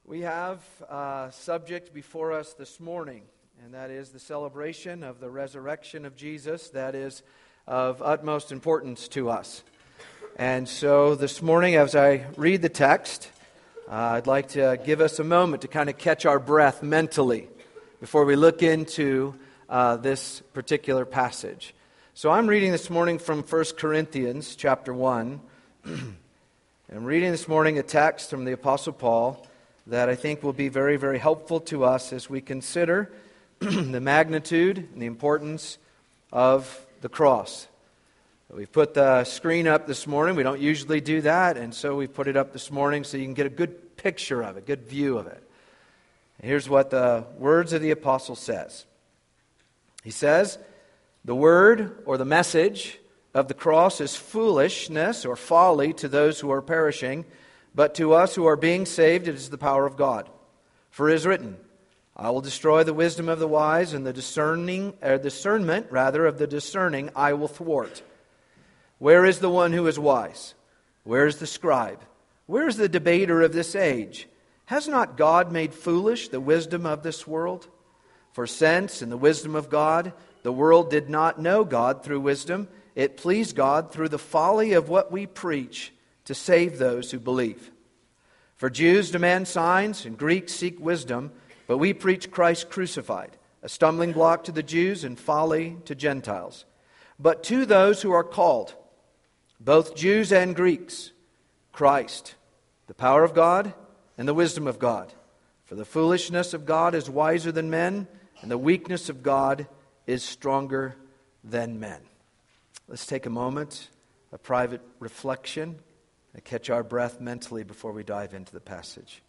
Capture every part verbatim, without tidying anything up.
We have a subject before us this morning, and that is the celebration of the resurrection of Jesus. That is of utmost importance to us. And so this morning, as I read the text, uh, I'd like to give us a moment to kind of catch our breath mentally before we look into uh, this particular passage. So I'm reading this morning from First Corinthians chapter one. I'm reading this morning a text from the Apostle Paul that I think will be very, very helpful to us as we consider the magnitude and the importance of the cross. We've put the screen up this morning. We don't usually do that, and so we put it up this morning so you can get a good picture of it, good view of it. And here's what the words of the apostle says. He says, "The word or the message of the cross is foolishness or folly to those who are perishing, but to us who are being saved, it is the power of God. For it is written, I will destroy the wisdom of the wise, and the discerning, or discernment, rather, of the discerning I will thwart. Where is the one who is wise? Where is the scribe? Where is the debater of this age? Has not God made foolish the wisdom of this world? For since, in the wisdom of God, the world did not know God through wisdom, it pleased God through the folly of what we preach to save those who believe. For Jews demand signs and Greeks seek wisdom, but we preach Christ crucified, a stumbling block to the Jews and folly to Gentiles. But to those who are called, both Jews and Greeks, Christ, the power of God and the wisdom of God. For the foolishness of God is wiser than men, and the weakness of God is stronger than men." Let's take a moment, a private reflection, and catch our breath mentally before we dive into the passage.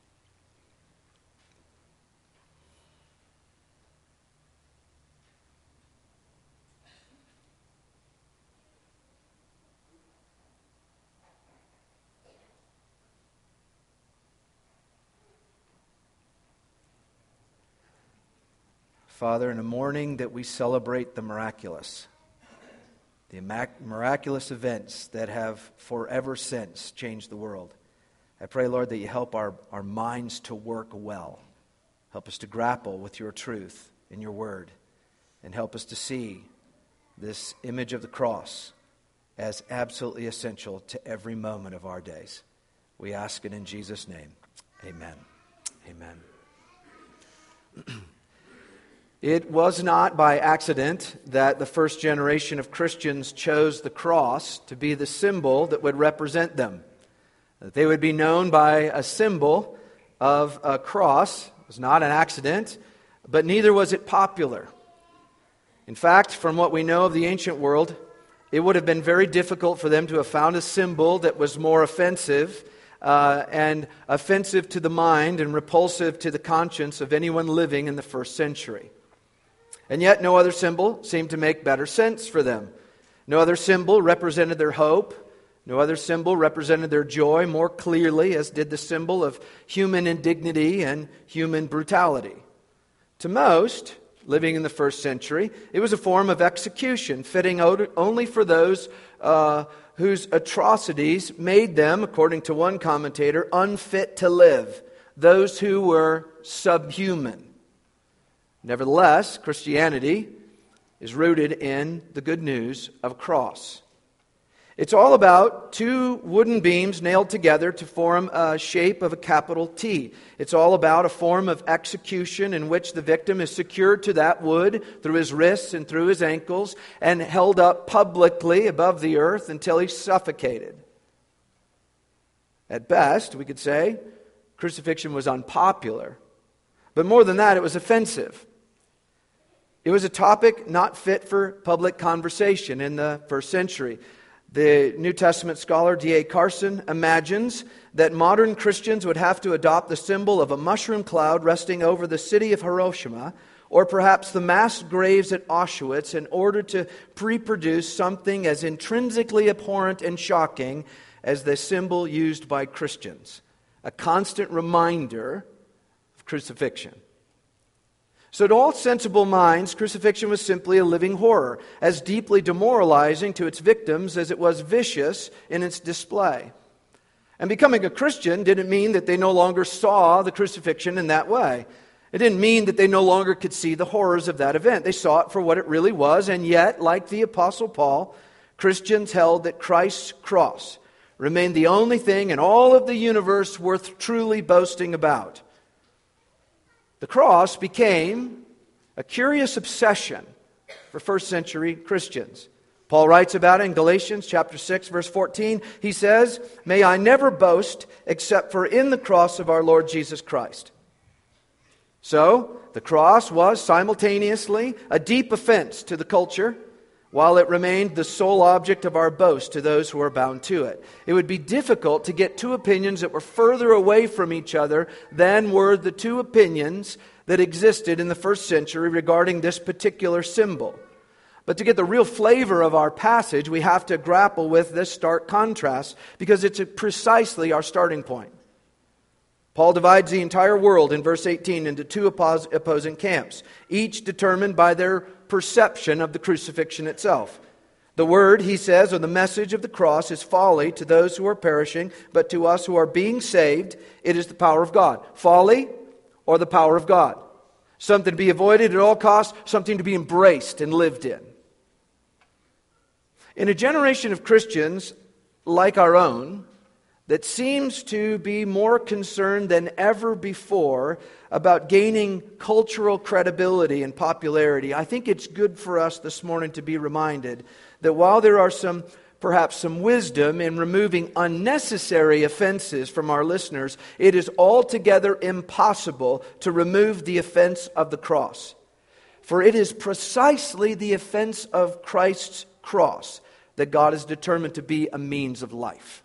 Father, in a morning that we celebrate the miraculous, the miraculous events that have forever since changed the world, I pray, Lord, that you help our, our minds to work well. Help us to grapple with your truth in your word, and help us to see this image of the cross as absolutely essential to every moment of our days. We ask it in Jesus' name. Amen. Amen. It was not by accident that the first generation of Christians chose the cross to be the symbol that would represent them. That they would be known by a symbol of a cross was not an accident, but neither was it popular. In fact, from what we know of the ancient world, it would have been very difficult for them to have found a symbol that was more offensive uh, and offensive to the mind and repulsive to the conscience of anyone living in the first century. And yet no other symbol seemed to make better sense for them. No other symbol represented their hope. No other symbol represented their joy more clearly, as did the symbol of human indignity and human brutality. To most, living in the first century, it was a form of execution, fitting only for those uh, whose atrocities made them, according to one commentator, unfit to live, those who were subhuman. Nevertheless, Christianity is rooted in the good news of a cross. It's all about two wooden beams nailed together to form a shape of a capital T. It's all about a form of execution in which the victim is secured to that wood through his wrists and through his ankles and held up publicly above the earth until he's suffocated. At best, we could say, crucifixion was unpopular. But more than that, it was offensive. It was a topic not fit for public conversation in the first century. The New Testament scholar D A Carson imagines that modern Christians would have to adopt the symbol of a mushroom cloud resting over the city of Hiroshima, or perhaps the mass graves at Auschwitz, in order to reproduce something as intrinsically abhorrent and shocking as the symbol used by Christians. A constant reminder of crucifixion. So to all sensible minds, crucifixion was simply a living horror, as deeply demoralizing to its victims as it was vicious in its display. And becoming a Christian didn't mean that they no longer saw the crucifixion in that way. It didn't mean that they no longer could see the horrors of that event. They saw it for what it really was, and yet, like the Apostle Paul, Christians held that Christ's cross remained the only thing in all of the universe worth truly boasting about. The cross became a curious obsession for first century Christians. Paul writes about it in Galatians chapter six, verse fourteen. He says, "May I never boast except for in the cross of our Lord Jesus Christ." So, the cross was simultaneously a deep offense to the culture, while it remained the sole object of our boast to those who are bound to it. It would be difficult to get two opinions that were further away from each other than were the two opinions that existed in the first century regarding this particular symbol. But to get the real flavor of our passage, we have to grapple with this stark contrast because it's precisely our starting point. Paul divides the entire world in verse eighteen into two oppos- opposing camps, each determined by their perception of the crucifixion itself. The word, he says, or the message of the cross is folly to those who are perishing, but to us who are being saved, it is the power of God. Folly or the power of God. Something to be avoided at all costs, something to be embraced and lived in. In a generation of Christians like our own, that seems to be more concerned than ever before about gaining cultural credibility and popularity, I think it's good for us this morning to be reminded that while there are some, perhaps some wisdom in removing unnecessary offenses from our listeners, it is altogether impossible to remove the offense of the cross. For it is precisely the offense of Christ's cross that God is determined to be a means of life.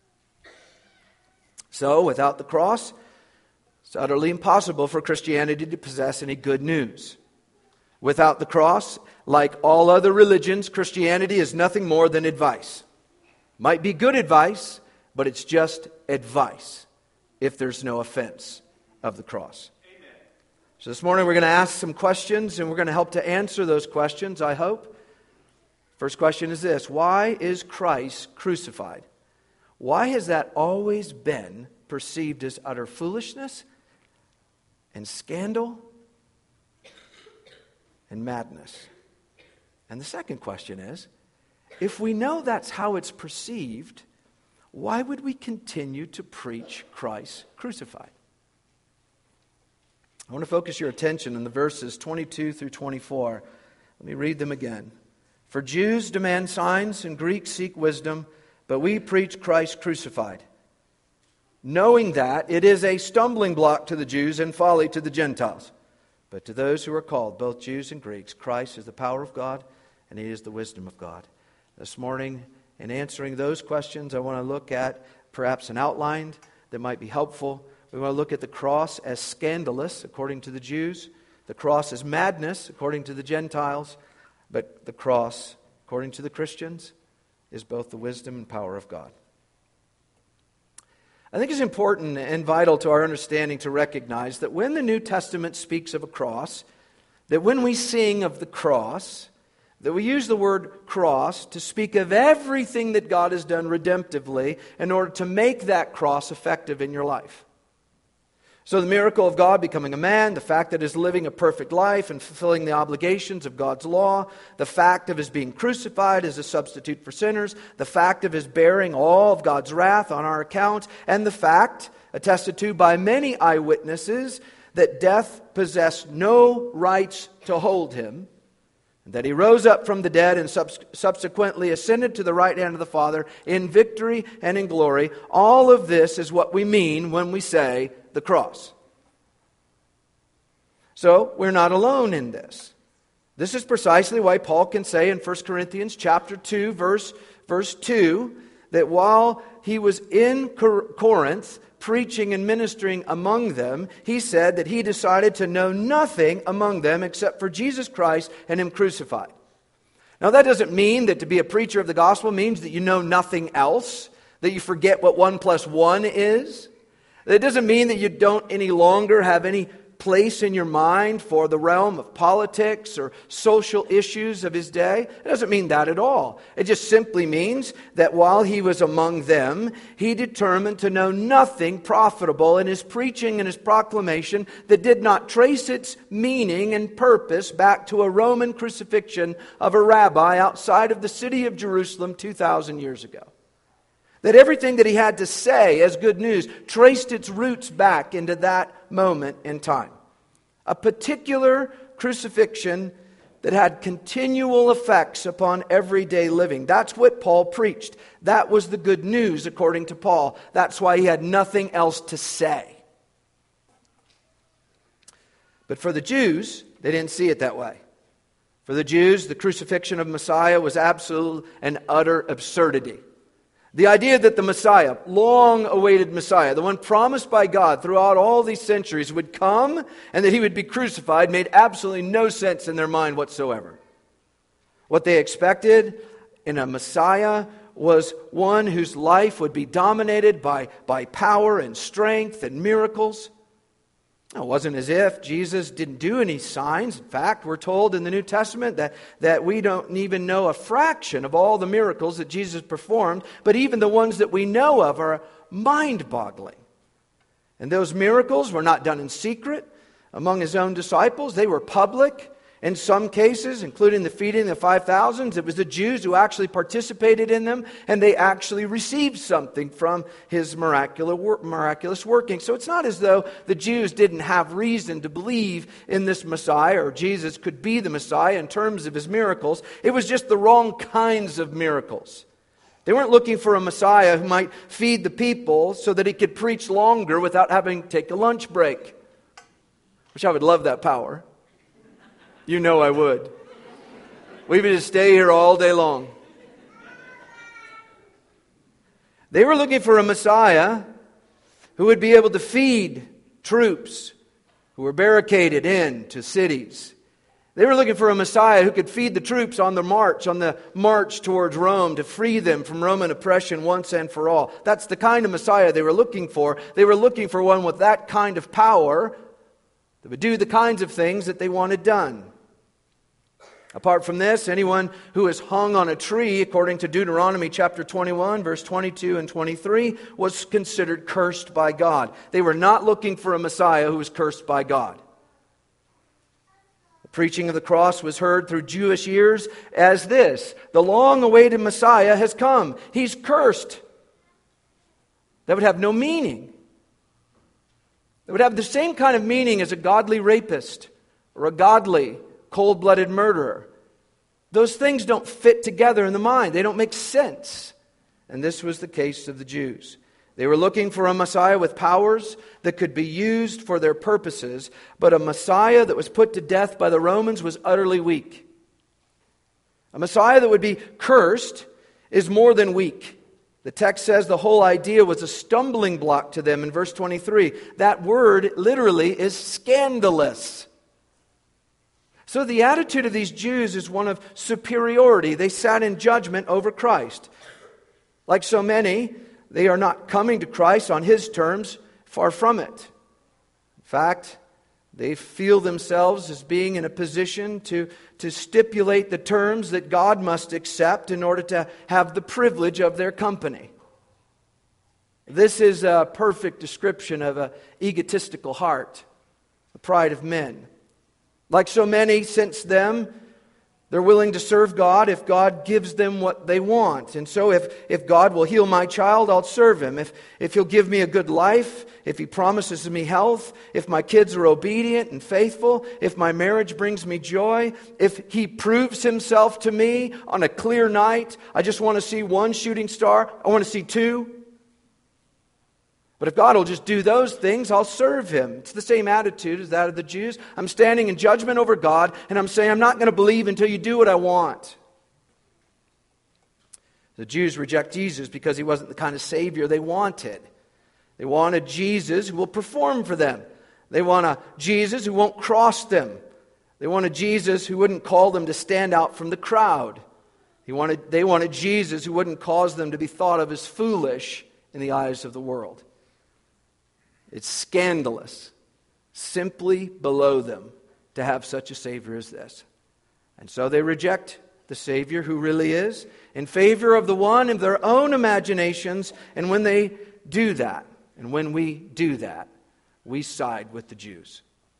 So, without the cross, it's utterly impossible for Christianity to possess any good news. Without the cross, like all other religions, Christianity is nothing more than advice. Might be good advice, but it's just advice if there's no offense of the cross. Amen. So this morning we're going to ask some questions, and we're going to help to answer those questions, I hope. First question is this: why is Christ crucified? Why has that always been perceived as utter foolishness and scandal and madness? And the second question is, if we know that's how it's perceived, why would we continue to preach Christ crucified? I want to focus your attention on the verses twenty-two through twenty-four. Let me read them again. For Jews demand signs and Greeks seek wisdom, but we preach Christ crucified, knowing that it is a stumbling block to the Jews and folly to the Gentiles. But to those who are called, both Jews and Greeks, Christ is the power of God and He is the wisdom of God. This morning, in answering those questions, I want to look at perhaps an outline that might be helpful. We want to look at the cross as scandalous, according to the Jews. The cross as madness, according to the Gentiles. But the cross, according to the Christians, is both the wisdom and power of God. I think it's important and vital to our understanding to recognize that when the New Testament speaks of a cross, that when we sing of the cross, that we use the word cross to speak of everything that God has done redemptively in order to make that cross effective in your life. So the miracle of God becoming a man, the fact that He's living a perfect life and fulfilling the obligations of God's law, the fact of His being crucified as a substitute for sinners, the fact of His bearing all of God's wrath on our account, and the fact, attested to by many eyewitnesses, that death possessed no rights to hold Him, and that He rose up from the dead and subs- subsequently ascended to the right hand of the Father in victory and in glory. All of this is what we mean when we say the cross. So we're not alone in this. This is precisely why Paul can say in First Corinthians chapter two, verse, verse two, that while he was in Corinth preaching and ministering among them, he said that he decided to know nothing among them except for Jesus Christ and Him crucified. Now that doesn't mean that to be a preacher of the gospel means that you know nothing else, that you forget what one plus one is. It doesn't mean that you don't any longer have any place in your mind for the realm of politics or social issues of his day. It doesn't mean that at all. It just simply means that while he was among them, he determined to know nothing profitable in his preaching and his proclamation that did not trace its meaning and purpose back to a Roman crucifixion of a rabbi outside of the city of Jerusalem two thousand years ago. That everything that he had to say as good news traced its roots back into that moment in time. A particular crucifixion that had continual effects upon everyday living. That's what Paul preached. That was the good news according to Paul. That's why he had nothing else to say. But for the Jews, they didn't see it that way. For the Jews, the crucifixion of Messiah was absolute and utter absurdity. The idea that the Messiah, long-awaited Messiah, the one promised by God throughout all these centuries, would come and that he would be crucified made absolutely no sense in their mind whatsoever. What they expected in a Messiah was one whose life would be dominated by, by power and strength and miracles. It wasn't as if Jesus didn't do any signs. In fact, we're told in the New Testament that, that we don't even know a fraction of all the miracles that Jesus performed, but even the ones that we know of are mind-boggling. And those miracles were not done in secret among his own disciples. They were public. In some cases, including the feeding of the five thousand, it was the Jews who actually participated in them, and they actually received something from his miraculous working. So it's not as though the Jews didn't have reason to believe in this Messiah, or Jesus could be the Messiah in terms of his miracles. It was just the wrong kinds of miracles. They weren't looking for a Messiah who might feed the people so that he could preach longer without having to take a lunch break. Which I would love that power. You know I would. We would just stay here all day long. They were looking for a Messiah who would be able to feed troops who were barricaded into cities. They were looking for a Messiah who could feed the troops on the march, on the march towards Rome, to free them from Roman oppression once and for all. That's the kind of Messiah they were looking for. They were looking for one with that kind of power that would do the kinds of things that they wanted done. Apart from this, anyone who is hung on a tree, according to Deuteronomy chapter twenty-one, verse twenty-two and twenty-three, was considered cursed by God. They were not looking for a Messiah who was cursed by God. The preaching of the cross was heard through Jewish ears as this: the long-awaited Messiah has come. He's cursed. That would have no meaning. It would have the same kind of meaning as a godly rapist or a godly cold-blooded murderer. Those things don't fit together in the mind. They don't make sense. And this was the case of the Jews. They were looking for a Messiah with powers that could be used for their purposes, but a Messiah that was put to death by the Romans was utterly weak. A Messiah that would be cursed is more than weak. The text says the whole idea was a stumbling block to them in verse twenty-three. That word literally is scandalous. So the attitude of these Jews is one of superiority. They sat in judgment over Christ. Like so many, they are not coming to Christ on his terms, far from it. In fact, they feel themselves as being in a position to, to stipulate the terms that God must accept in order to have the privilege of their company. This is a perfect description of an egotistical heart, the pride of men. Like so many since them, they're willing to serve God if God gives them what they want. And so if, if God will heal my child, I'll serve him. If, if he'll give me a good life, if he promises me health, if my kids are obedient and faithful, if my marriage brings me joy, if he proves himself to me on a clear night, I just want to see one shooting star, I want to see two. But if God will just do those things, I'll serve him. It's the same attitude as that of the Jews. I'm standing in judgment over God, and I'm saying I'm not going to believe until you do what I want. The Jews reject Jesus because he wasn't the kind of Savior they wanted. They wanted Jesus who will perform for them. They want a Jesus who won't cross them. They wanted Jesus who wouldn't call them to stand out from the crowd. He wanted, they wanted Jesus who wouldn't cause them to be thought of as foolish in the eyes of the world. It's scandalous. simply below them to have such a Savior as this. And so they reject the Savior who really is in favor of the one in their own imaginations. And when they do that, and when we do that, we side with the Jews.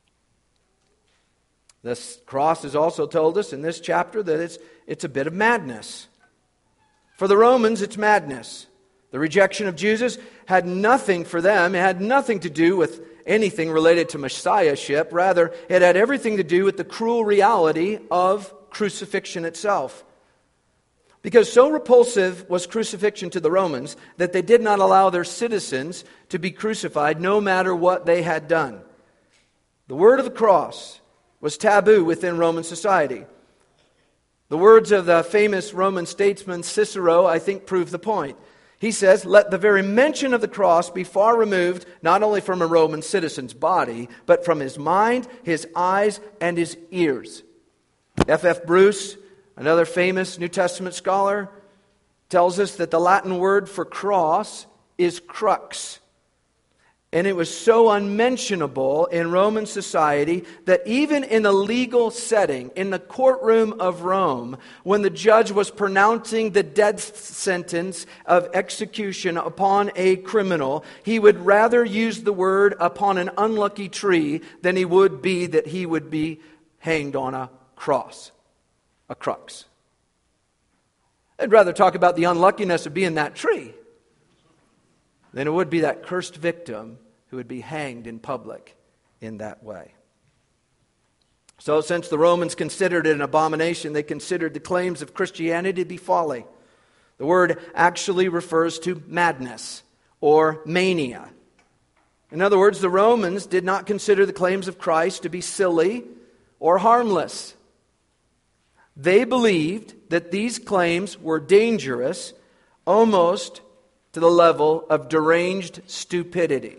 This cross has also told us in this chapter that it's, it's a bit of madness. For the Romans, it's madness. The rejection of Jesus had nothing for them. It had nothing to do with anything related to Messiahship. Rather, it had everything to do with the cruel reality of crucifixion itself. Because so repulsive was crucifixion to the Romans that they did not allow their citizens to be crucified no matter what they had done. The word of the cross was taboo within Roman society. The words of the famous Roman statesman Cicero, I think, prove the point. He says, "Let the very mention of the cross be far removed, not only from a Roman citizen's body, but from his mind, his eyes, and his ears." F F Bruce, another famous New Testament scholar, tells us that the Latin word for cross is crux. And it was so unmentionable in Roman society that even in a legal setting, in the courtroom of Rome, when the judge was pronouncing the death sentence of execution upon a criminal, he would rather use the word upon an unlucky tree than he would be that he would be hanged on a cross, a crux. I'd rather talk about the unluckiness of being that tree than it would be that cursed victim who would be hanged in public in that way. So since the Romans considered it an abomination, they considered the claims of Christianity to be folly. The word actually refers to madness or mania. In other words, the Romans did not consider the claims of Christ to be silly or harmless. They believed that these claims were dangerous, almost to the level of deranged stupidity.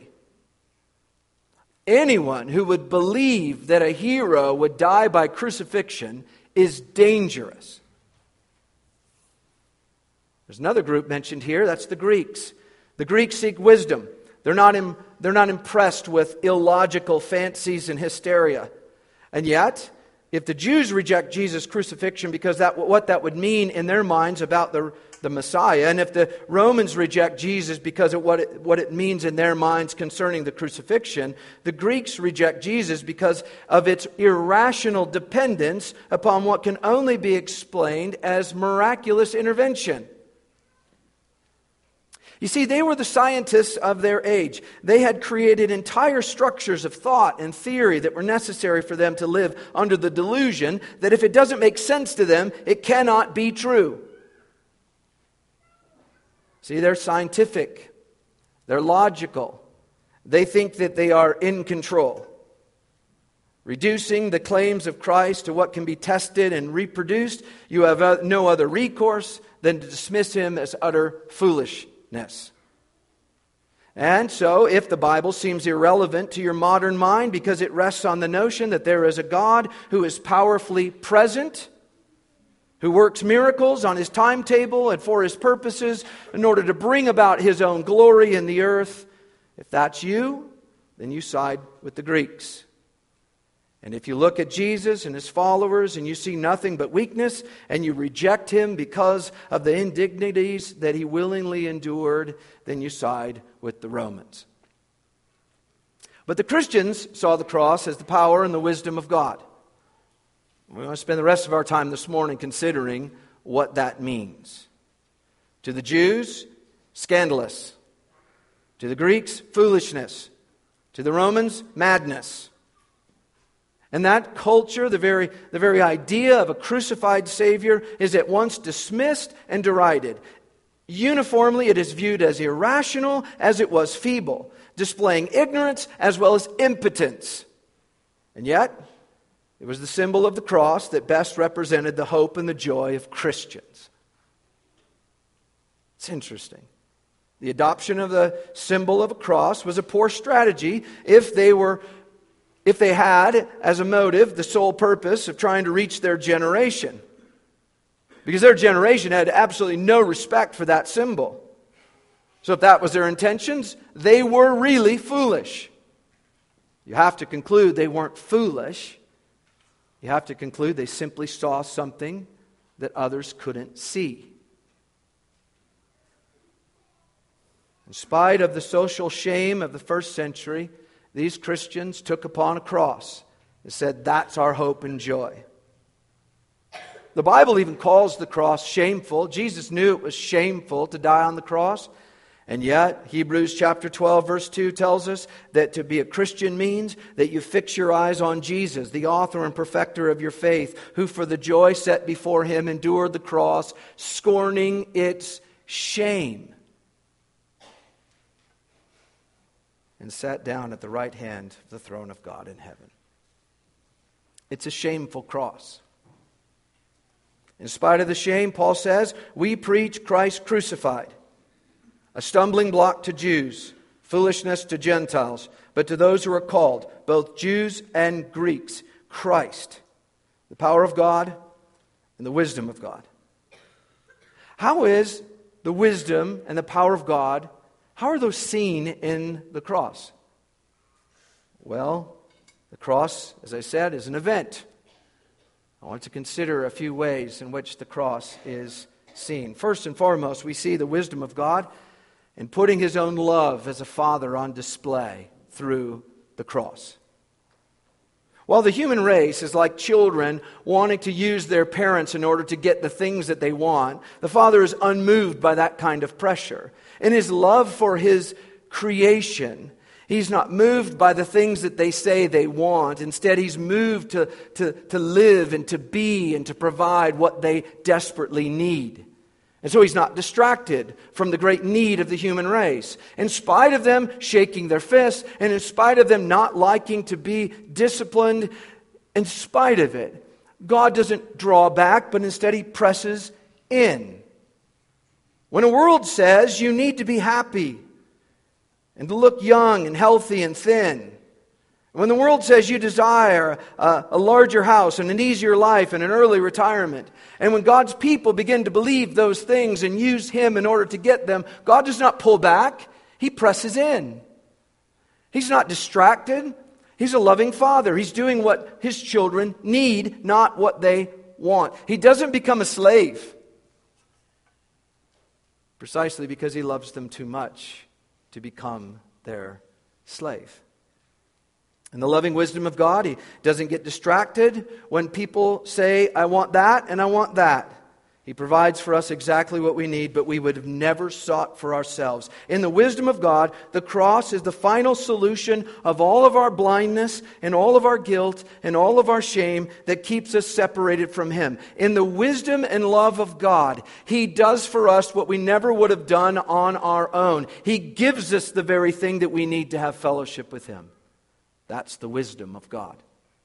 Anyone who would believe that a hero would die by crucifixion is dangerous. There's another group mentioned here, that's the Greeks. The Greeks seek wisdom. They're not, im- they're not impressed with illogical fancies and hysteria. And yet, if the Jews reject Jesus' crucifixion because that what that would mean in their minds about the, the Messiah, and if the Romans reject Jesus because of what it, what it means in their minds concerning the crucifixion, the Greeks reject Jesus because of its irrational dependence upon what can only be explained as miraculous intervention. You see, they were the scientists of their age. They had created entire structures of thought and theory that were necessary for them to live under the delusion that if it doesn't make sense to them, it cannot be true. See, they're scientific. They're logical. They think that they are in control. Reducing the claims of Christ to what can be tested and reproduced, you have no other recourse than to dismiss him as utter foolishness. And so, if the Bible seems irrelevant to your modern mind because it rests on the notion that there is a God who is powerfully present, who works miracles on his timetable and for his purposes in order to bring about his own glory in the earth, if that's you, then you side with the Greeks. And if you look at Jesus and his followers and you see nothing but weakness and you reject him because of the indignities that he willingly endured, then you side with the Romans. But the Christians saw the cross as the power and the wisdom of God. We want to spend the rest of our time this morning considering what that means. To the Jews, scandalous. To the Greeks, foolishness. To the Romans, madness. And that culture, the very, the very idea of a crucified Savior, is at once dismissed and derided. Uniformly, it is viewed as irrational as it was feeble, displaying ignorance as well as impotence. And yet, it was the symbol of the cross that best represented the hope and the joy of Christians. It's interesting. The adoption of the symbol of a cross was a poor strategy if they were If they had, as a motive, the sole purpose of trying to reach their generation. Because their generation had absolutely no respect for that symbol. So if that was their intentions, they were really foolish. You have to conclude they weren't foolish. You have to conclude they simply saw something that others couldn't see. In spite of the social shame of the first century, these Christians took upon a cross and said, that's our hope and joy. The Bible even calls the cross shameful. Jesus knew it was shameful to die on the cross. And yet, Hebrews chapter twelve, verse two tells us that to be a Christian means that you fix your eyes on Jesus, the author and perfecter of your faith, who for the joy set before him endured the cross, scorning its shame, and sat down at the right hand of the throne of God in heaven. It's a shameful cross. In spite of the shame, Paul says, we preach Christ crucified, a stumbling block to Jews, foolishness to Gentiles, but to those who are called, both Jews and Greeks, Christ, the power of God and the wisdom of God. How is the wisdom and the power of God, how are those seen in the cross? Well, the cross, as I said, is an event. I want to consider a few ways in which the cross is seen. First and foremost, we see the wisdom of God in putting His own love as a Father on display through the cross. While the human race is like children wanting to use their parents in order to get the things that they want, the Father is unmoved by that kind of pressure. In His love for His creation, He's not moved by the things that they say they want. Instead, He's moved to, to, to live and to be and to provide what they desperately need. And so He's not distracted from the great need of the human race. In spite of them shaking their fists, and in spite of them not liking to be disciplined, in spite of it, God doesn't draw back, but instead He presses in. When a world says you need to be happy and to look young and healthy and thin, when the world says you desire a, a larger house and an easier life and an early retirement, and when God's people begin to believe those things and use Him in order to get them, God does not pull back. He presses in. He's not distracted. He's a loving Father. He's doing what His children need, not what they want. He doesn't become a slave precisely because He loves them too much to become their slave. In the loving wisdom of God, He doesn't get distracted when people say, I want that and I want that. He provides for us exactly what we need, but we would have never sought for ourselves. In the wisdom of God, the cross is the final solution of all of our blindness and all of our guilt and all of our shame that keeps us separated from Him. In the wisdom and love of God, He does for us what we never would have done on our own. He gives us the very thing that we need to have fellowship with Him. That's the wisdom of God.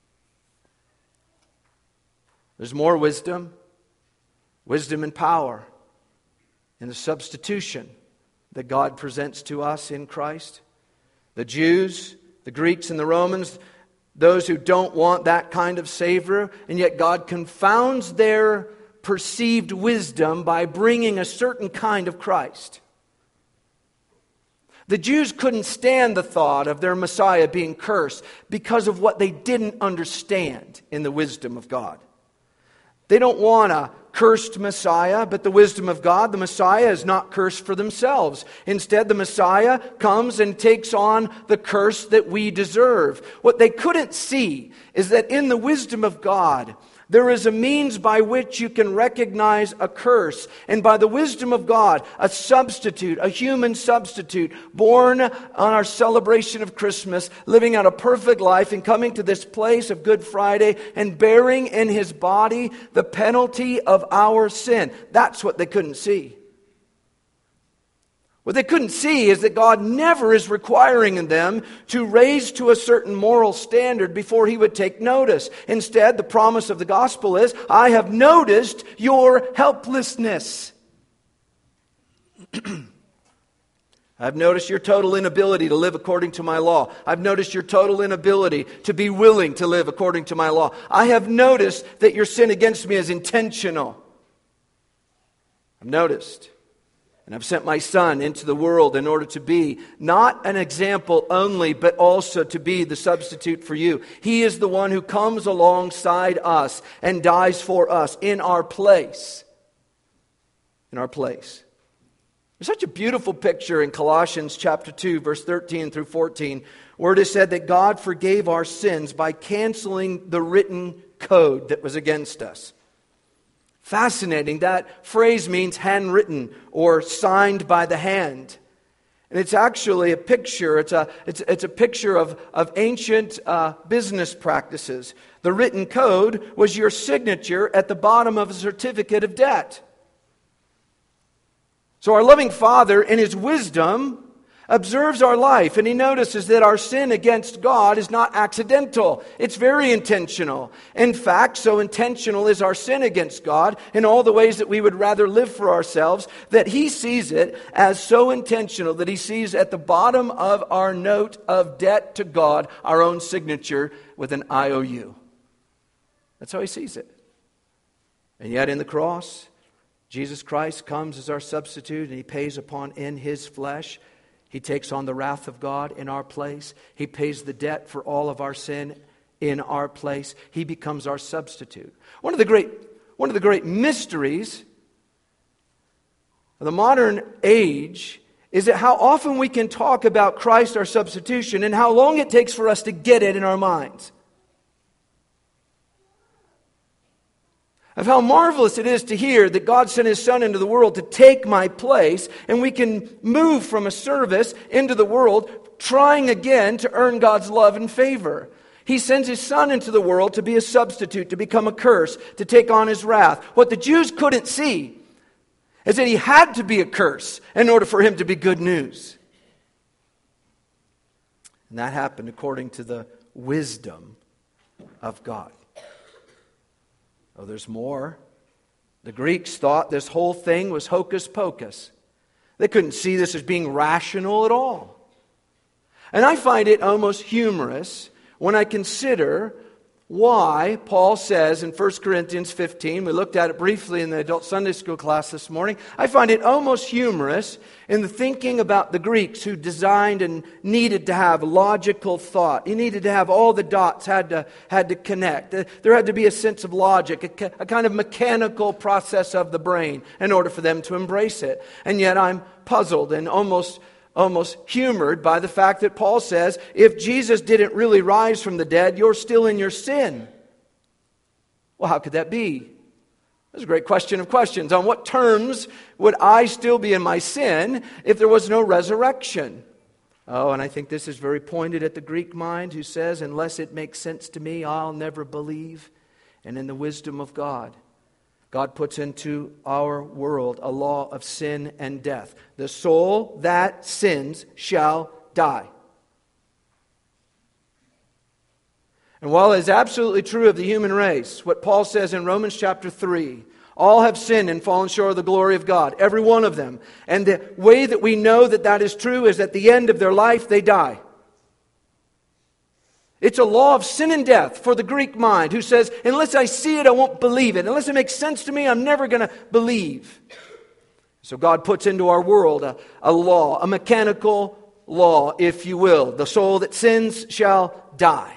There's more wisdom, wisdom and power in the substitution that God presents to us in Christ. The Jews, the Greeks and the Romans, those who don't want that kind of Savior, and yet God confounds their perceived wisdom by bringing a certain kind of Christ. The Jews couldn't stand the thought of their Messiah being cursed because of what they didn't understand in the wisdom of God. They don't want a cursed Messiah, but the wisdom of God, the Messiah is not cursed for themselves. Instead, the Messiah comes and takes on the curse that we deserve. What they couldn't see is that in the wisdom of God, there is a means by which you can recognize a curse. And by the wisdom of God, a substitute, a human substitute, born on our celebration of Christmas, living out a perfect life and coming to this place of Good Friday and bearing in His body the penalty of our sin. That's what they couldn't see. What they couldn't see is that God never is requiring them to raise to a certain moral standard before He would take notice. Instead, the promise of the gospel is, I have noticed your helplessness. I've noticed your total inability to live according to my law. I've noticed your total inability to be willing to live according to my law. I have noticed that your sin against me is intentional. I've noticed. And I've sent my Son into the world in order to be not an example only, but also to be the substitute for you. He is the one who comes alongside us and dies for us in our place. In our place. There's such a beautiful picture in Colossians chapter two, verse thirteen through fourteen, where it is said that God forgave our sins by canceling the written code that was against us. Fascinating. That phrase means handwritten or signed by the hand. And it's actually a picture. It's a, it's, it's a picture of, of ancient uh, business practices. The written code was your signature at the bottom of a certificate of debt. So our loving Father, in His wisdom, observes our life, and He notices that our sin against God is not accidental. It's very intentional. In fact, so intentional is our sin against God in all the ways that we would rather live for ourselves, that He sees it as so intentional that He sees at the bottom of our note of debt to God our own signature with an I O U. That's how He sees it. And yet in the cross, Jesus Christ comes as our substitute, and He pays upon in His flesh. He takes on the wrath of God in our place. He pays the debt for all of our sin in our place. He becomes our substitute. One of the great, one of the great mysteries of the modern age is that how often we can talk about Christ, our substitution, and how long it takes for us to get it in our minds. Of how marvelous it is to hear that God sent His Son into the world to take my place, and we can move from a service into the world trying again to earn God's love and favor. He sends His Son into the world to be a substitute, to become a curse, to take on His wrath. What the Jews couldn't see is that He had to be a curse in order for Him to be good news. And that happened according to the wisdom of God. Oh, there's more. The Greeks thought this whole thing was hocus pocus. They couldn't see this as being rational at all. And I find it almost humorous when I consider why Paul says in First Corinthians fifteen, we looked at it briefly in the adult Sunday school class this morning, I find it almost humorous in the thinking about the Greeks who designed and needed to have logical thought. You needed to have all the dots had to, had to connect. There had to be a sense of logic, a, a kind of mechanical process of the brain in order for them to embrace it. And yet I'm puzzled and almost almost humored by the fact that Paul says, if Jesus didn't really rise from the dead, you're still in your sin. Well, how could that be? That's a great question of questions. On what terms would I still be in my sin if there was no resurrection? Oh, and I think this is very pointed at the Greek mind who says, unless it makes sense to me, I'll never believe. And in the wisdom of God, God puts into our world a law of sin and death. The soul that sins shall die. And while it is absolutely true of the human race, what Paul says in Romans chapter three, all have sinned and fallen short of the glory of God, every one of them. And the way that we know that that is true is at the end of their life they die. It's a law of sin and death for the Greek mind who says, unless I see it, I won't believe it. Unless it makes sense to me, I'm never going to believe. So God puts into our world a, a law, a mechanical law, if you will. The soul that sins shall die.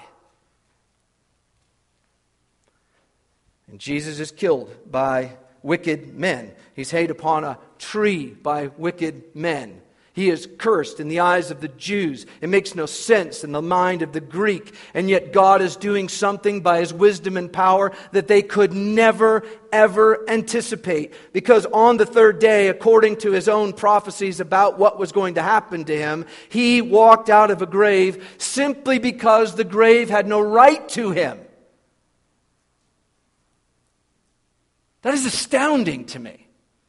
And Jesus is killed by wicked men. He's hanged upon a tree by wicked men. He is cursed in the eyes of the Jews. It makes no sense in the mind of the Greek. And yet God is doing something by His wisdom and power that they could never, ever anticipate. Because on the third day, according to His own prophecies about what was going to happen to Him, He walked out of a grave simply because the grave had no right to Him. That is astounding to me.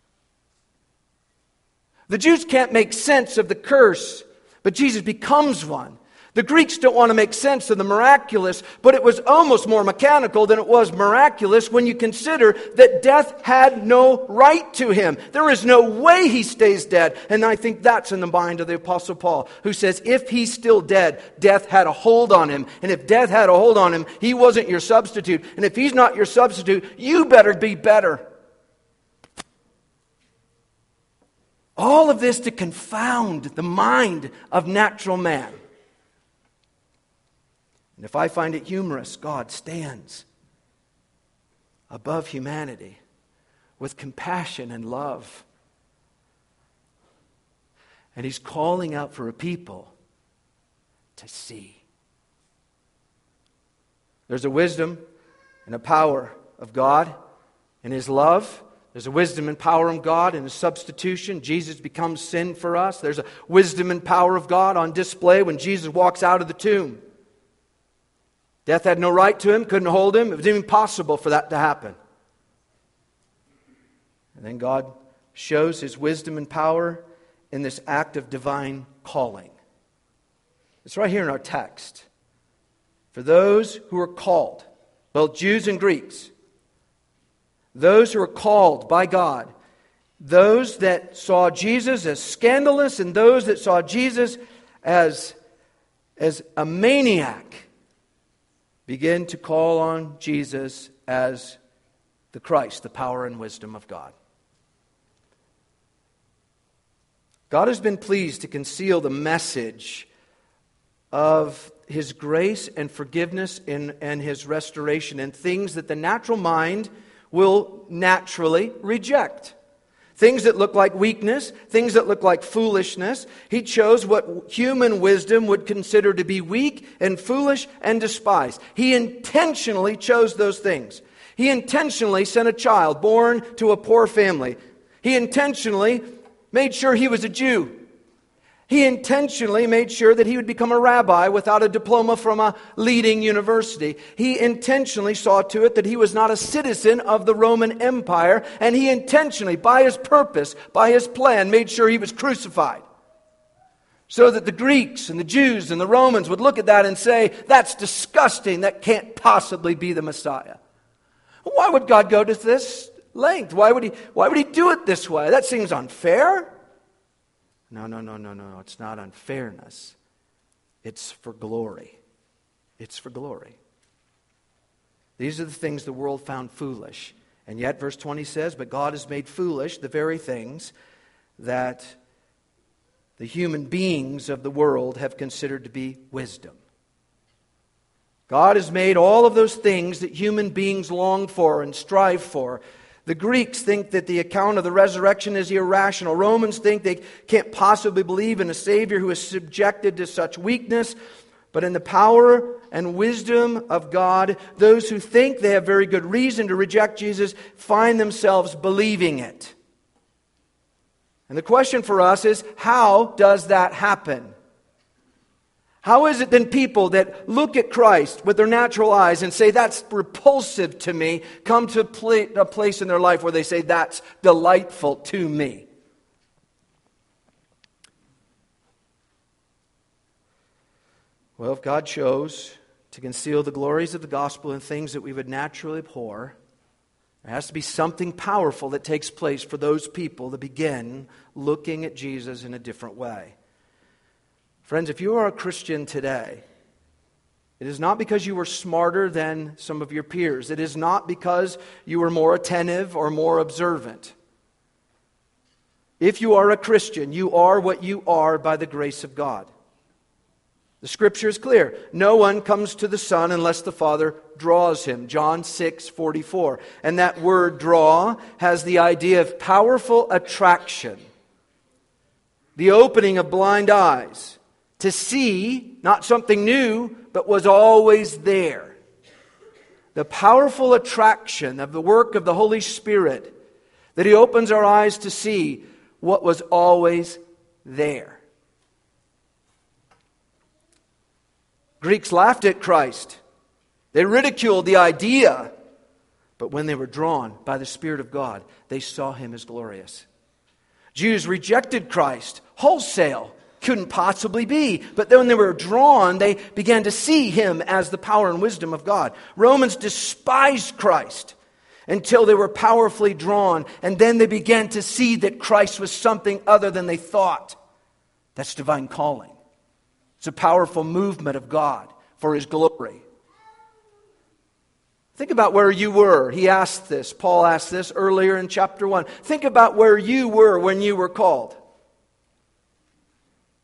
The Jews can't make sense of the curse, but Jesus becomes one. The Greeks don't want to make sense of the miraculous, but it was almost more mechanical than it was miraculous when you consider that death had no right to Him. There is no way He stays dead. And I think that's in the mind of the Apostle Paul, who says if He's still dead, death had a hold on Him. And if death had a hold on Him, He wasn't your substitute. And if He's not your substitute, you better be better. All of this to confound the mind of natural man. And if I find it humorous, God stands above humanity with compassion and love. And He's calling out for a people to see. There's a wisdom and a power of God in His love. There's a wisdom and power of God in His substitution. Jesus becomes sin for us. There's a wisdom and power of God on display when Jesus walks out of the tomb. Death had no right to Him, couldn't hold Him. It was impossible for that to happen. And then God shows His wisdom and power in this act of divine calling. It's right here in our text. For those who are called, both Jews and Greeks, those who are called by God, those that saw Jesus as scandalous and those that saw Jesus as, as a maniac, begin to call on Jesus as the Christ, the power and wisdom of God. God has been pleased to conceal the message of His grace and forgiveness in, and His restoration in things that the natural mind will naturally reject. Things that look like weakness, things that look like foolishness. He chose what human wisdom would consider to be weak and foolish and despised. He intentionally chose those things. He intentionally sent a child born to a poor family. He intentionally made sure he was a Jew. He intentionally made sure that he would become a rabbi without a diploma from a leading university. He intentionally saw to it that he was not a citizen of the Roman Empire. And he intentionally, by his purpose, by his plan, made sure he was crucified. So that the Greeks and the Jews and the Romans would look at that and say, that's disgusting. That can't possibly be the Messiah. Why would God go to this length? Why would he, why would he do it this way? That seems unfair. No, no, no, no, no. It's not unfairness. It's for glory. It's for glory. These are the things the world found foolish. And yet, verse twenty says, but God has made foolish the very things that the human beings of the world have considered to be wisdom. God has made all of those things that human beings long for and strive for. The Greeks think that the account of the resurrection is irrational. Romans think they can't possibly believe in a Savior who is subjected to such weakness. But in the power and wisdom of God, those who think they have very good reason to reject Jesus find themselves believing it. And the question for us is, how does that happen? How is it then people that look at Christ with their natural eyes and say, that's repulsive to me, come to a place in their life where they say, that's delightful to me? Well, if God chose to conceal the glories of the gospel in things that we would naturally abhor, there has to be something powerful that takes place for those people to begin looking at Jesus in a different way. Friends, if you are a Christian today, it is not because you were smarter than some of your peers. It is not because you were more attentive or more observant. If you are a Christian, you are what you are by the grace of God. The Scripture is clear. No one comes to the Son unless the Father draws him. John six forty-four. And that word draw has the idea of powerful attraction. The opening of blind eyes. To see, not something new, but was always there. The powerful attraction of the work of the Holy Spirit, that He opens our eyes to see what was always there. Greeks laughed at Christ. They ridiculed the idea. But when they were drawn by the Spirit of God, they saw Him as glorious. Jews rejected Christ wholesale. Couldn't possibly be. But then when they were drawn, they began to see Him as the power and wisdom of God. Romans despised Christ until they were powerfully drawn. And then they began to see that Christ was something other than they thought. That's divine calling. It's a powerful movement of God for His glory. Think about where you were. He asked this. Paul asked this earlier in chapter one. Think about where you were when you were called.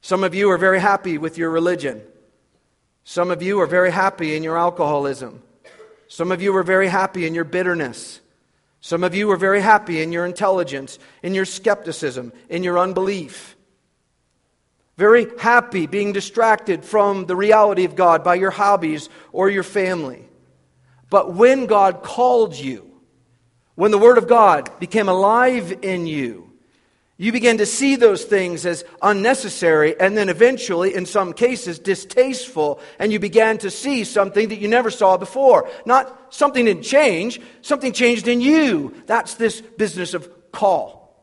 Some of you are very happy with your religion. Some of you are very happy in your alcoholism. Some of you are very happy in your bitterness. Some of you are very happy in your intelligence, in your skepticism, in your unbelief. Very happy being distracted from the reality of God by your hobbies or your family. But when God called you, when the Word of God became alive in you, you began to see those things as unnecessary and then eventually, in some cases, distasteful. And you began to see something that you never saw before. Not something didn't change, something changed in you. That's this business of call.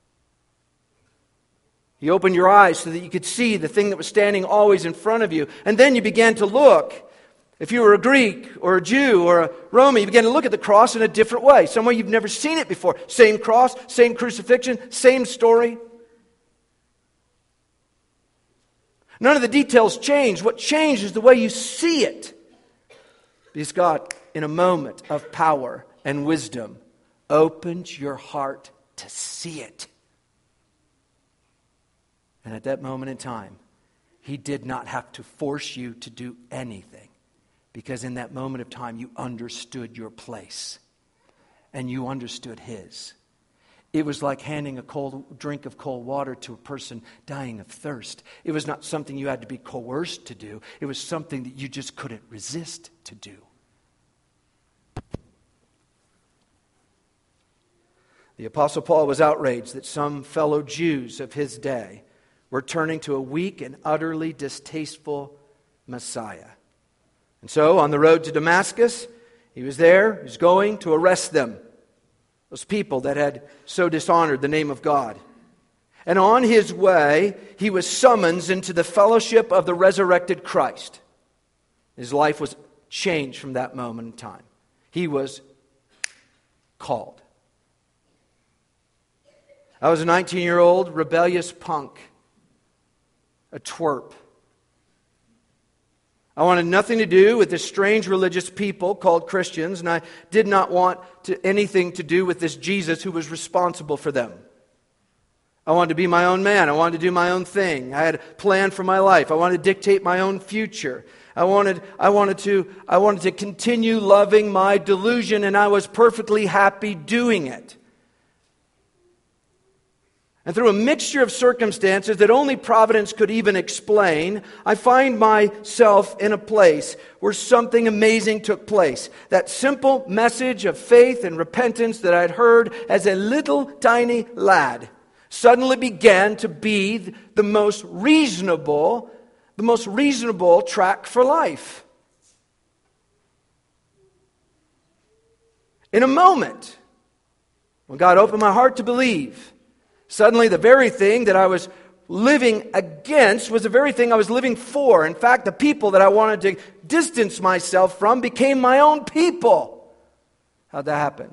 You opened your eyes so that you could see the thing that was standing always in front of you. And then you began to look. If you were a Greek or a Jew or a Roman, you began to look at the cross in a different way. Some way you've never seen it before. Same cross, same crucifixion, same story. None of the details change. What changed is the way you see it. Because God, in a moment of power and wisdom, opened your heart to see it. And at that moment in time, He did not have to force you to do anything. Because in that moment of time, you understood your place. And you understood His. It was like handing a cold drink of cold water to a person dying of thirst. It was not something you had to be coerced to do. It was something that you just couldn't resist to do. The Apostle Paul was outraged that some fellow Jews of his day were turning to a weak and utterly distasteful Messiah. And so, on the road to Damascus, he was there, he was going to arrest them. Those people that had so dishonored the name of God. And on his way, he was summoned into the fellowship of the resurrected Christ. His life was changed from that moment in time. He was called. I was a nineteen-year-old rebellious punk, a twerp. I wanted nothing to do with this strange religious people called Christians, and I did not want to, anything to do with this Jesus who was responsible for them. I wanted to be my own man. I wanted to do my own thing. I had a plan for my life. I wanted to dictate my own future. I wanted, I wanted to, I wanted to continue loving my delusion, and I was perfectly happy doing it. And through a mixture of circumstances that only providence could even explain, I find myself in a place where something amazing took place. That simple message of faith and repentance that I'd heard as a little tiny lad suddenly began to be the most reasonable, the most reasonable track for life. In a moment, when God opened my heart to believe, suddenly the very thing that I was living against was the very thing I was living for. In fact, the people that I wanted to distance myself from became my own people. How'd that happen?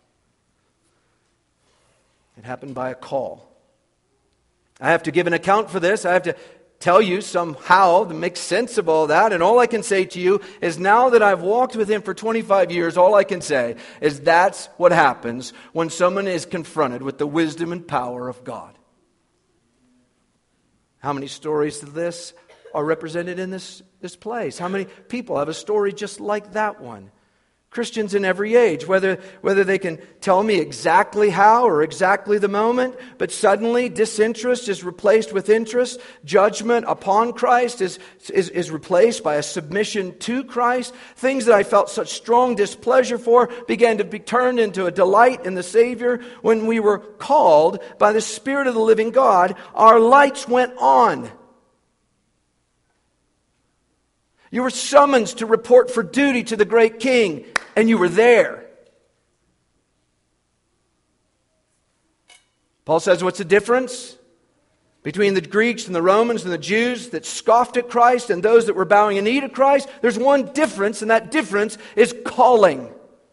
It happened by a call. I have to give an account for this. I have to tell you somehow to make sense of all that. And all I can say to you is now that I've walked with Him for twenty-five years, all I can say is that's what happens when someone is confronted with the wisdom and power of God. How many stories of this are represented in this, this place? How many people have a story just like that one? Christians in every age, whether, whether they can tell me exactly how or exactly the moment, but suddenly disinterest is replaced with interest. Judgment upon Christ is, is, is replaced by a submission to Christ. Things that I felt such strong displeasure for began to be turned into a delight in the Savior. When we were called by the Spirit of the living God, our lights went on. You were summoned to report for duty to the great King, and you were there. Paul says, what's the difference between the Greeks and the Romans and the Jews that scoffed at Christ and those that were bowing a knee to Christ? There's one difference, and that difference is calling.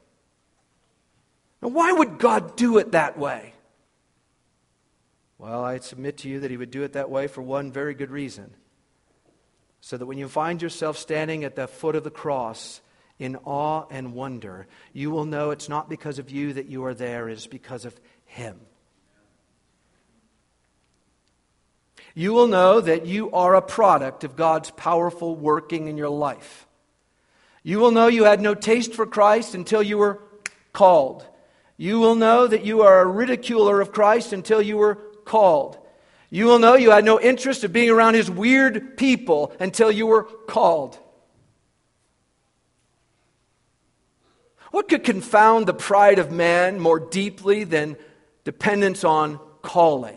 Now, why would God do it that way? Well, I submit to you that He would do it that way for one very good reason. So that when you find yourself standing at the foot of the cross in awe and wonder, you will know it's not because of you that you are there, it is because of Him. You will know that you are a product of God's powerful working in your life. You will know you had no taste for Christ until you were called. You will know that you are a ridiculer of Christ until you were called. You will know you had no interest in being around His weird people until you were called. What could confound the pride of man more deeply than dependence on calling?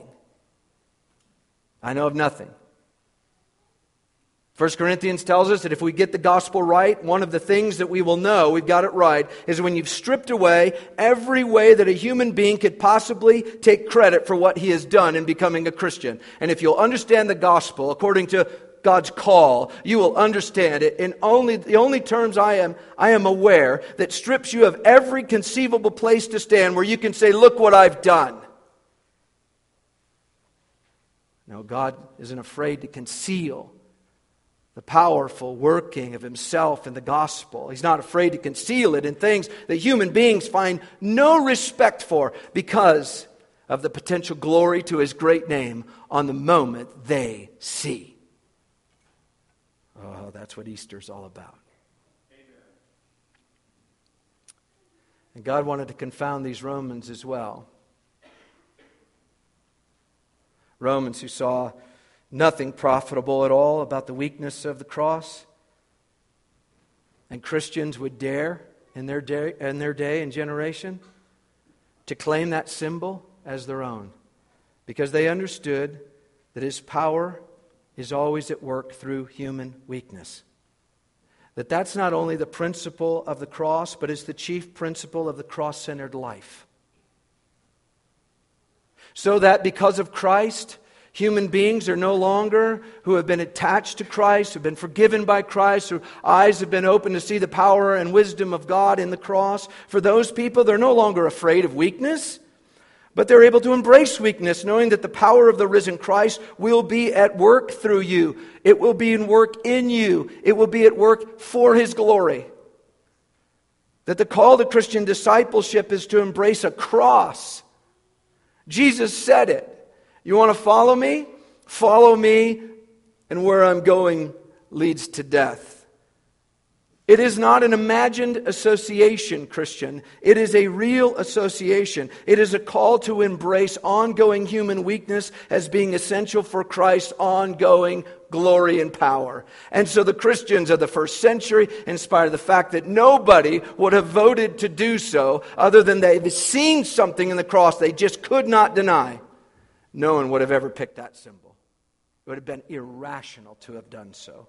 I know of nothing. First Corinthians tells us that if we get the gospel right, one of the things that we will know we've got it right is when you've stripped away every way that a human being could possibly take credit for what he has done in becoming a Christian. And if you'll understand the gospel according to God's call, you will understand it in only the only terms I am I am aware that strips you of every conceivable place to stand where you can say, look what I've done. No, God isn't afraid to conceal the powerful working of Himself in the gospel. He's not afraid to conceal it in things that human beings find no respect for because of the potential glory to His great name on the moment they see. Oh, that's what Easter's all about. Amen. And God wanted to confound these Romans as well. Romans who saw nothing profitable at all about the weakness of the cross. And Christians would dare in their day, in their day and generation to claim that symbol as their own, because they understood that His power is always at work through human weakness. That that's not only the principle of the cross, but it's the chief principle of the cross-centered life. So that because of Christ, human beings are no longer, who have been attached to Christ, who have been forgiven by Christ, whose eyes have been opened to see the power and wisdom of God in the cross. For those people, they're no longer afraid of weakness, but they're able to embrace weakness, knowing that the power of the risen Christ will be at work through you. It will be in work in you. It will be at work for His glory. That the call to Christian discipleship is to embrace a cross. Jesus said it. You want to follow me? Follow me, and where I'm going leads to death. It is not an imagined association, Christian. It is a real association. It is a call to embrace ongoing human weakness as being essential for Christ's ongoing glory and power. And so the Christians of the first century, in spite of the fact that nobody would have voted to do so, other than they've seen something in the cross they just could not deny, no one would have ever picked that symbol. It would have been irrational to have done so.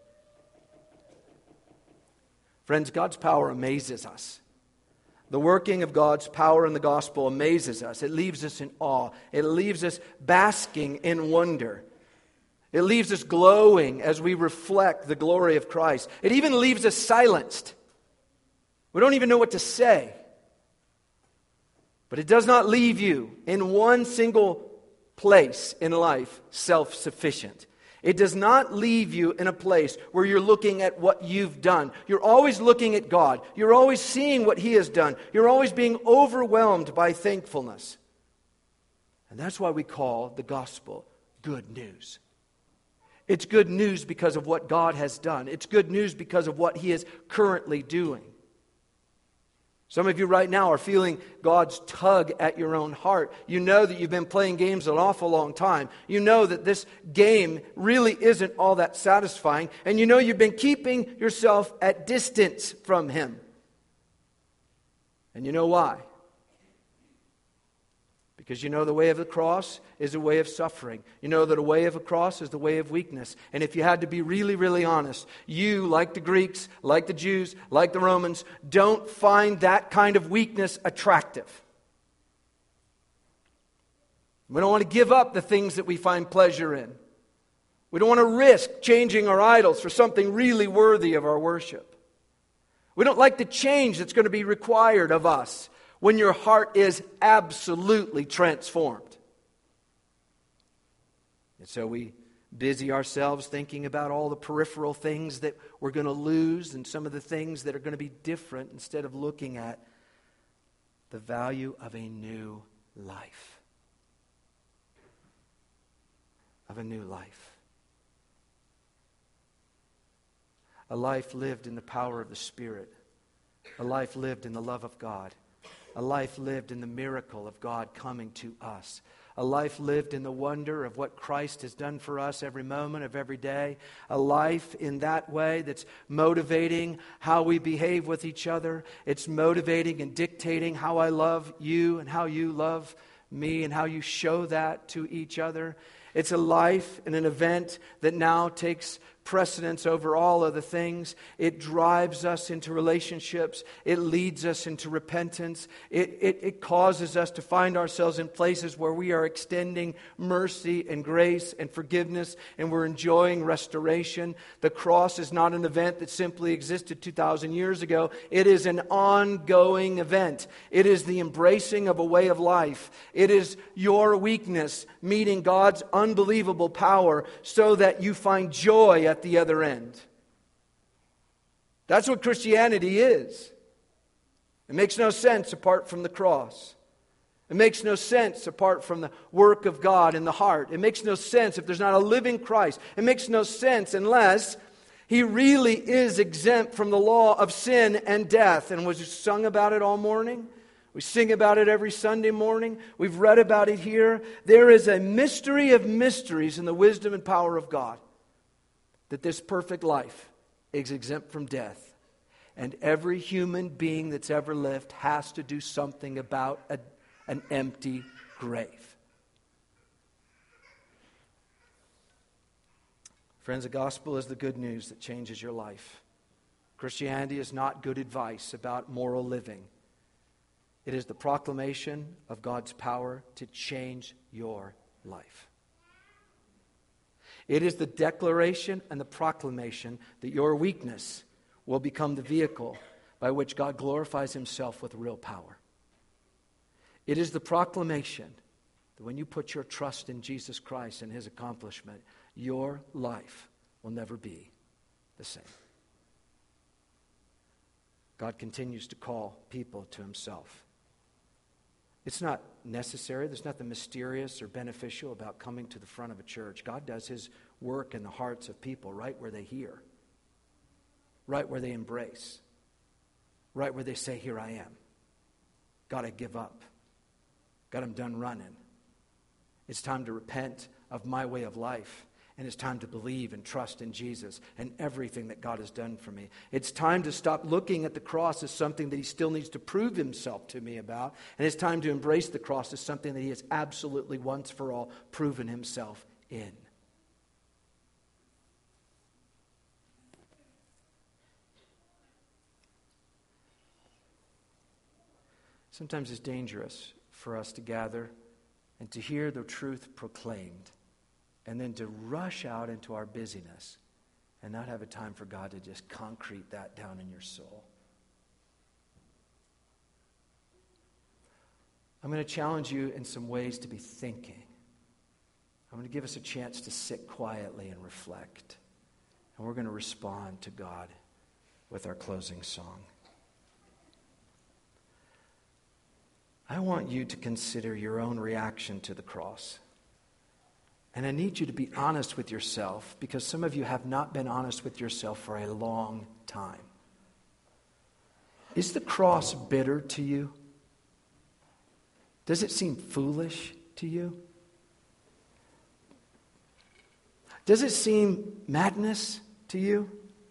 Friends, God's power amazes us. The working of God's power in the gospel amazes us. It leaves us in awe. It leaves us basking in wonder. It leaves us glowing as we reflect the glory of Christ. It even leaves us silenced. We don't even know what to say. But it does not leave you in one single place in life self-sufficient. It does not leave you in a place where you're looking at what you've done. You're always looking at God. You're always seeing what He has done. You're always being overwhelmed by thankfulness. And that's why we call the gospel good news. It's good news because of what God has done. It's good news because of what He is currently doing. Some of you right now are feeling God's tug at your own heart. You know that you've been playing games an awful long time. You know that this game really isn't all that satisfying. And you know you've been keeping yourself at distance from Him. And you know why? Because you know the way of the cross is a way of suffering. You know that a way of a cross is the way of weakness. And if you had to be really, really honest, you, like the Greeks, like the Jews, like the Romans, don't find that kind of weakness attractive. We don't want to give up the things that we find pleasure in. We don't want to risk changing our idols for something really worthy of our worship. We don't like the change that's going to be required of us when your heart is absolutely transformed. And so we busy ourselves thinking about all the peripheral things that we're going to lose and some of the things that are going to be different, instead of looking at the value of a new life. of a new life. A life lived in the power of the Spirit. A life lived in the love of God. A life lived in the miracle of God coming to us. A life lived in the wonder of what Christ has done for us every moment of every day. A life in that way that's motivating how we behave with each other. It's motivating and dictating how I love you and how you love me and how you show that to each other. It's a life and an event that now takes precedence over all other things. It drives us into relationships. It leads us into repentance. It, it, it causes us to find ourselves in places where we are extending mercy and grace and forgiveness, and we're enjoying restoration. The cross is not an event that simply existed two thousand years ago. It is an ongoing event. It is the embracing of a way of life. It is your weakness meeting God's unbelievable power so that you find joy at the other end. That's what Christianity is. It makes no sense apart from the cross. It makes no sense apart from the work of God in the heart. It makes no sense if there's not a living Christ. It makes no sense unless He really is exempt from the law of sin and death. And was sung about it all morning. We sing about it every Sunday morning. We've read about it here. There is a mystery of mysteries in the wisdom and power of God. That this perfect life is exempt from death. And every human being that's ever lived has to do something about a, an empty grave. Friends, the gospel is the good news that changes your life. Christianity is not good advice about moral living. It is the proclamation of God's power to change your life. It is the declaration and the proclamation that your weakness will become the vehicle by which God glorifies Himself with real power. It is the proclamation that when you put your trust in Jesus Christ and His accomplishment, your life will never be the same. God continues to call people to Himself. It's not necessary. There's nothing mysterious or beneficial about coming to the front of a church. God does His work in the hearts of people right where they hear, right where they embrace, right where they say, "Here I am. God, I give up. God, I'm done running. It's time to repent of my way of life. And it's time to believe and trust in Jesus and everything that God has done for me. It's time to stop looking at the cross as something that He still needs to prove Himself to me about. And it's time to embrace the cross as something that He has absolutely once for all proven Himself in. Sometimes it's dangerous for us to gather and to hear the truth proclaimed, and then to rush out into our busyness and not have a time for God to just concrete that down in your soul. I'm going to challenge you in some ways to be thinking. I'm going to give us a chance to sit quietly and reflect. And we're going to respond to God with our closing song. I want you to consider your own reaction to the cross. And I need you to be honest with yourself, because some of you have not been honest with yourself for a long time. Is the cross bitter to you? Does it seem foolish to you? Does it seem madness to you?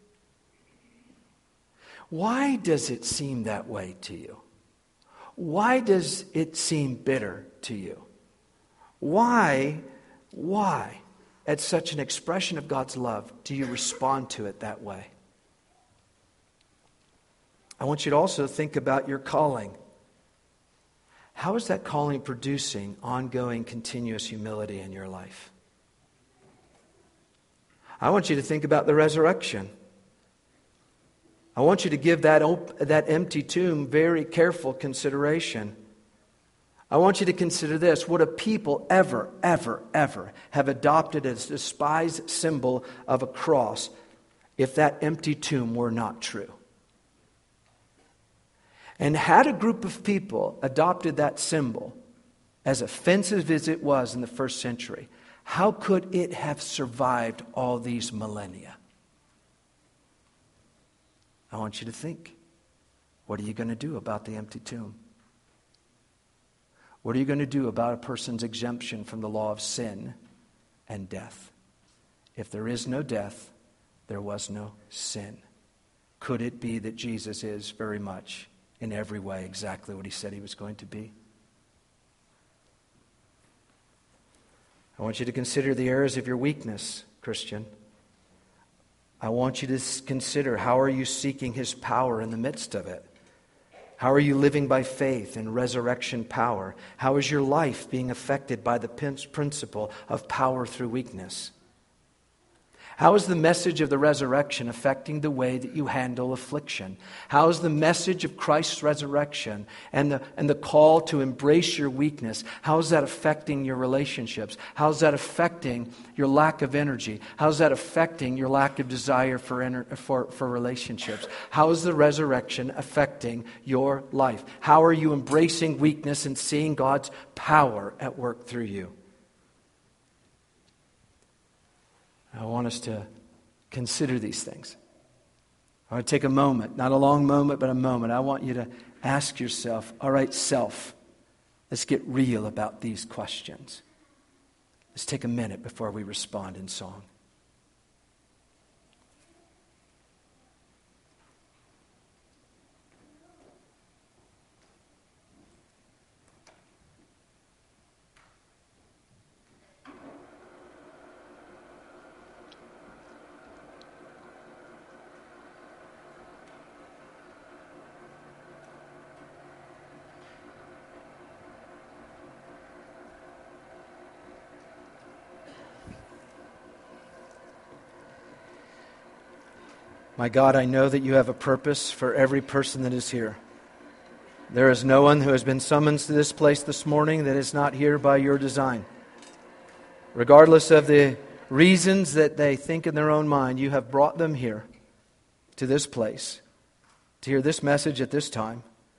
Why does it seem that way to you? Why does it seem bitter to you? Why Why, at such an expression of God's love, do you respond to it that way? I want you to also think about your calling. How is that calling producing ongoing, continuous humility in your life? I want you to think about the resurrection. I want you to give that, op- that empty tomb very careful consideration. I want you to consider this. Would a people ever, ever, ever have adopted as a despised symbol of a cross if that empty tomb were not true? And had a group of people adopted that symbol, as offensive as it was in the first century, How could it have survived all these millennia? I want you to think. What are you going to do about the empty tomb? What are you going to do about a person's exemption from the law of sin and death? If there is no death, there was no sin. Could it be that Jesus is very much, in every way, exactly what he said he was going to be? I want you to consider the areas of your weakness, Christian. I want you to consider, how are you seeking his power in the midst of it? How are you living by faith in resurrection power? How is your life being affected by the principle of power through weakness? How is the message of the resurrection affecting the way that you handle affliction? How is the message of Christ's resurrection and the, and the call to embrace your weakness, how is that affecting your relationships? How is that affecting your lack of energy? How is that affecting your lack of desire for, ener- for, for relationships? How is the resurrection affecting your life? How are you embracing weakness and seeing God's power at work through you? I want us to consider these things. I want to take a moment, not a long moment, but a moment. I want you to ask yourself, all right, self, let's get real about these questions. Let's take a minute before we respond in song. My God, I know that you have a purpose for every person that is here. There is no one who has been summoned to this place this morning that is not here by your design. Regardless of the reasons that they think in their own mind, you have brought them here to this place to hear this message at this time.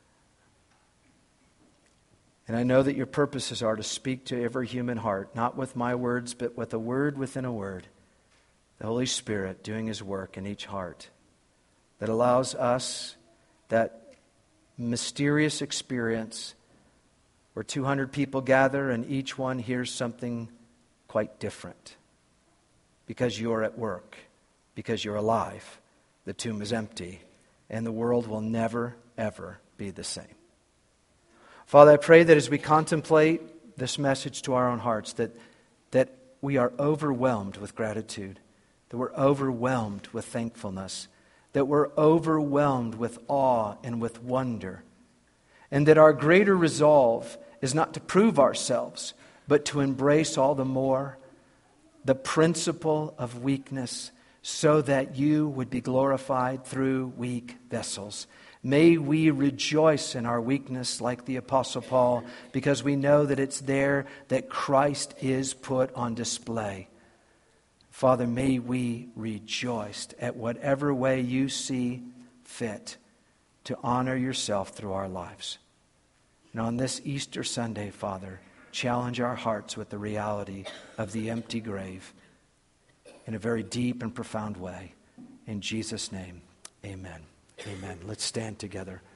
And I know that your purposes are to speak to every human heart, not with my words, but with a word within a word. The Holy Spirit doing his work in each heart that allows us that mysterious experience where two hundred people gather and each one hears something quite different. Because you're at work, because you're alive, the tomb is empty, and the world will never, ever be the same. Father, I pray that as we contemplate this message to our own hearts, that, that we are overwhelmed with gratitude. That we're overwhelmed with thankfulness, that we're overwhelmed with awe and with wonder, and that our greater resolve is not to prove ourselves, but to embrace all the more the principle of weakness, so that you would be glorified through weak vessels. May we rejoice in our weakness like the Apostle Paul, because we know that it's there that Christ is put on display. Father, may we rejoice at whatever way you see fit to honor yourself through our lives. And on this Easter Sunday, Father, challenge our hearts with the reality of the empty grave in a very deep and profound way. In Jesus' name, amen. Amen. Let's stand together.